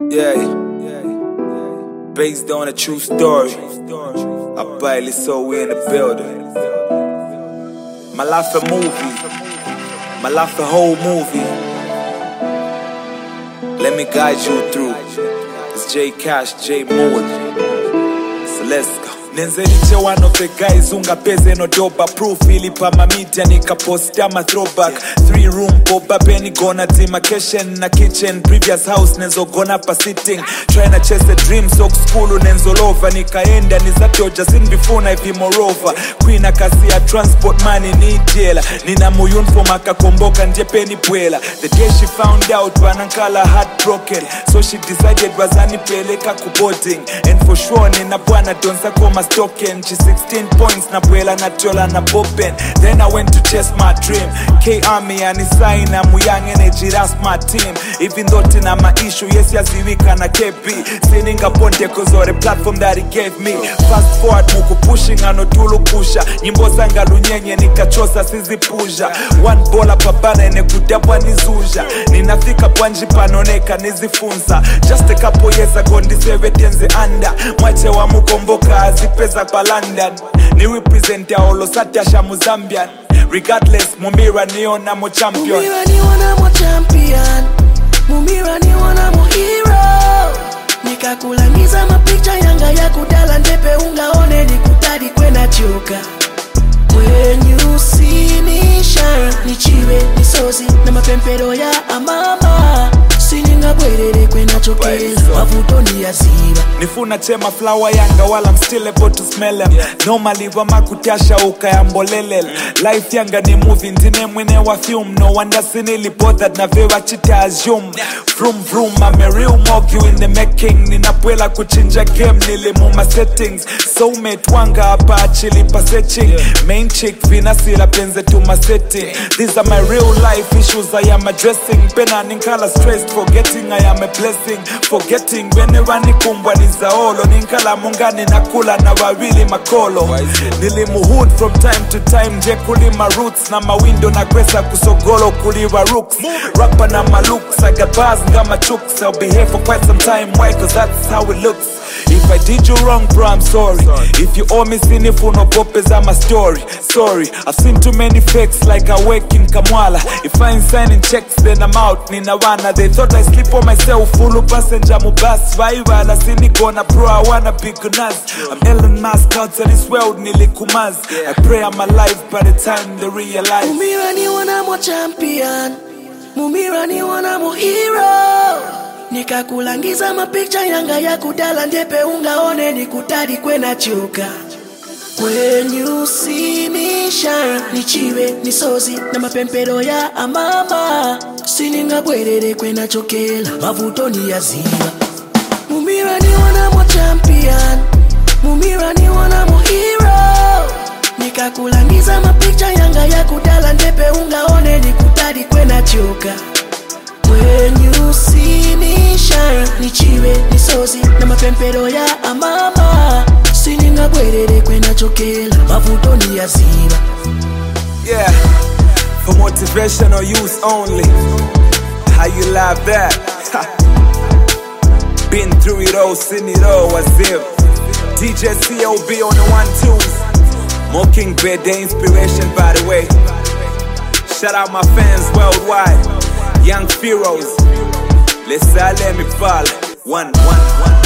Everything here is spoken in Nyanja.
Yeah, based on a true story. I barely saw we in the building. My life a movie, my life a whole movie. Let me guide you through. It's J Cash, J Mood. So let's go. Nenzeliche one of the guys ungapeze no doba proof ilipa mamita nikaposta ma throwback 3-room boba penny gonna demarcation na kitchen previous house nenzo gonna pa sitting trying to chase a dream so school nenzo lova nikaenda nizatoja sin before na ivi moreover queen akasi ya transport money ni jela nina muyun for makakomboka nje penny pwela the day she found out banankala heartbroken so she decided wazani peleka kuboarding and for sure nina bwana donsa koma token, she 16 points na bwela na chola na bopen. Then I went to chase my dream. K-Army and sign I'm young energy, that's my team. Even though tina my issue, yes yaziwika na KP. Sininga ponte cause of the platform that he gave me. Fast forward muku pushing anotulu kusha. Nyimbo zanga lunyenye nikachosa sizi pusha. One bola papana ene kudabwa nizuja. Ninafika pwanji panoneka nizifunza. Just a couple years ago ndisewe tenze anda. Mwache wa mukomboka azipeza kwa London. Ni represent ya olo satyasha Mozambian. Regardless, Mumira niona mo champion. Mumira niona mo champion. Mumira niona mo hero. Nikakulangiza mapicha yanga ya kudala ndepe ungaone nikutadi kwena choka. When you see me shine, nichiwe nisozi na mapempero ya amama. Sininga bwerere kwena chokela, mavutoni ya ziba. Nifuna chema flower yanga while I'm still able to smell them. Normally wama kutasha ukayambolelel. Life yanga ni movie ndine mwene wa film. No wonder sinili bothered na vewa chita assume. Vroom vroom, I'm a real mogu in the making. Ninapwela kuchinja game nilimuma settings. Soulmate wanga hapa achili pa searching. Main chick vinasira penze to my setting. These are my real life issues I am addressing. Pena ninkala stressed, forgetting I am a blessing. Forgetting whenever nikumbwa nizaolo. Ninkala mungani nakula na wawili makolo. Nilimuhood from time to time. Je kulima roots na mawindo na kwesa kusogolo kuliwa rooks. Rapper na malooks, I got bars ngama chooks. I'll be here for quite some time, why? Cause that's how it looks. If I did you wrong, bro, I'm sorry. If you owe me sinifu no popes, I'm a story. Sorry, I've seen too many fakes like I wake in Kamwala. If I ain't signing checks, then I'm out. Nina wana, they thought I sleep on myself. Full passenger mubas, viral. I seen it gonna bro, I wanna be gunas. I'm Elon Musk out to this world, nili kumaz. I pray I'm alive by the time they realize. Mumira niona mo champion. Mumira niona mo hero. Nikakulangiza mapicha yanga ya kudala ndepe ungaone nikutadi kwena choka. When you see me shine, nichiwe nisozi na mapempero ya amama. Sininga bwerere kwena chokela, mavutoni ya ziba. Mumira niona mo champion. Mumira niona mo hero. Nikakulangiza mapicha yanga ya kudala ndepe ungaone nikutadi kwena choka. When you see me shine, nichiwe nisozi na mapempero ya amama. Sininga bwerere kwena chokela, mavutoni ya ziba. Yeah, for motivational use only. How you love that? Been through it all, seen it all, what's it? DJ COB on the 1-2s. Mockingbird, the inspiration by the way. Shout out my fans worldwide. Young Heroes, let's all let me fall. One.